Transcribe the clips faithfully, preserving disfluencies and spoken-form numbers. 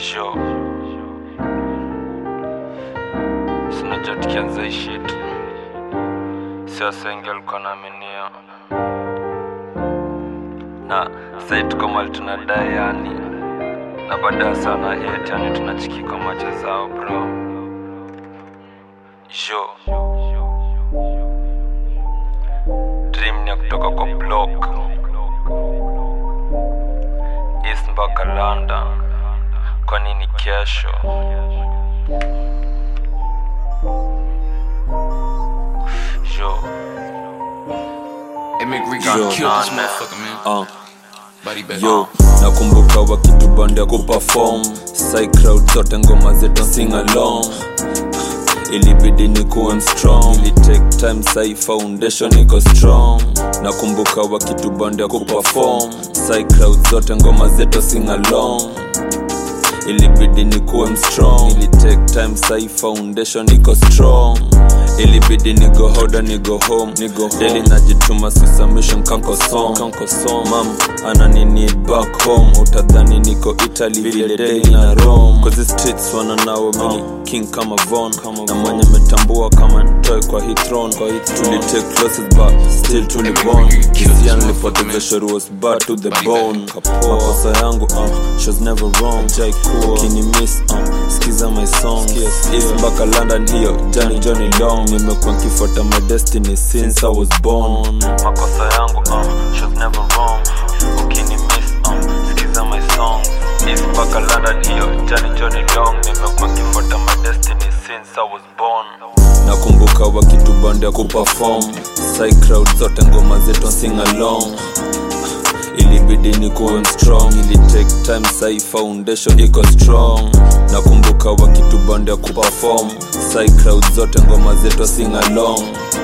Yo, sinajua tukianza hii shit siasa wengi walikuwa naaminia, na sasa tuko mahali tunadai yani, na baada sana hate yani tunachiki kwa macho zao bro. Yo, dream ni kutoka kwa block East mpaka London. Kwa nini kesho? Yo, It make Rick kill this motherfucker, man. Uh. Body bag. Yo, nakumbuka wakitubanda kuperform Psy crowd zote ngoma zetu sing along. Ilibidi ni kuwa strong, ili take time Psy foundation iko strong. Nakumbuka wakitubanda kuperform Psy crowd zote ngoma zetu sing along. Ilibidi ni kuwa strong, ili take time Psy foundation iko strong. Ilibidi ni go harder ni go home, ni go home. Daily najituma si submission kanko song, kanko song. Mam anani need back home, utadhani niko Italy vile day na Rome. Cause the streets wana nawe mini king kama Von, na mwenye metambua kama ntoe kwa hii throne. Tuli take losses but still tuli born. Kisia nilipoteza shori was bad to the bone. Makosa yangu uh, she was never wrong. Kini miss uh, skiza my song. East mpaka London hiyo Johnny Johnny Long. Nimekuwa nikifuata my destiny since I was born. Makosa yangu uh, she was never wrong. Kini miss uh, skiza my song. East mpaka London hiyo Johnny Johnny Long. Nimekuwa nikifuata my destiny since I was born. Nakumbuka wakitubanda kuperform Psy crowd zote ngoma zetu sing along. Ilibidi ni kuwa strong, ili take time Psy foundation iko strong. Nakumbuka wakitubanda kuperform Psy crowd zote ngoma zetu sing along.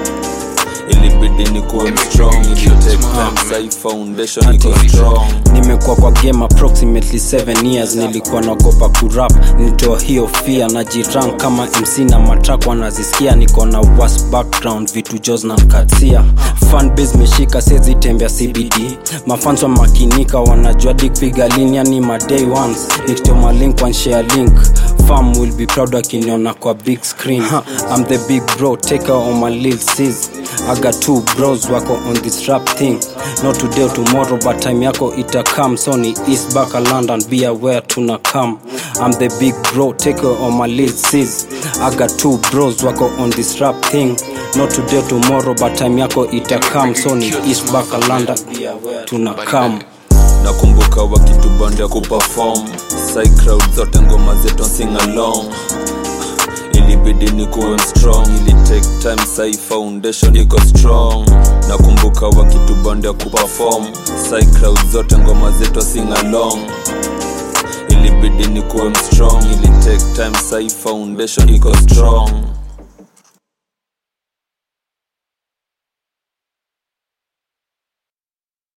Ilibidi ni kuwa strong, ili take time Psy foundation iko strong. Nimekuwa kwa game approximately seven years. Nilikuwa naogopa kurap, nitoa hiyo fear. Najirank kama M C na matrack wanazisikia. Niko na worst background, vitu Joz na katia. Fan base meshika, sezi tembea C B D. Mafans wa makinika, wanajua dick figure linia ni my day ones. Nikitoma link, one share link. Fam will be proud wakiniona kwa big screen. I'm the big bro, take her on my lil sis. I got two bros wako on this rap thing. Not today or tomorrow, but time yako ita come. Sony East baka London, be aware tuna come. I'm the big bro, take her on my lil sis. I got two bros wako on this rap thing. Not today or tomorrow, but time yako ita come. Sony East baka London, be aware tuna come. Nakumbuka wakitubanda kuperform Psy crowd zote ngoma zetu sing along. Ilibidi ni kuwa strong, ili take time Psy foundation iko strong. Nakumbuka wakitubanda kuperform Psy crowd zote ngoma zetu sing along. Ilibidi ni kuwa strong, ili take time Psy foundation iko strong.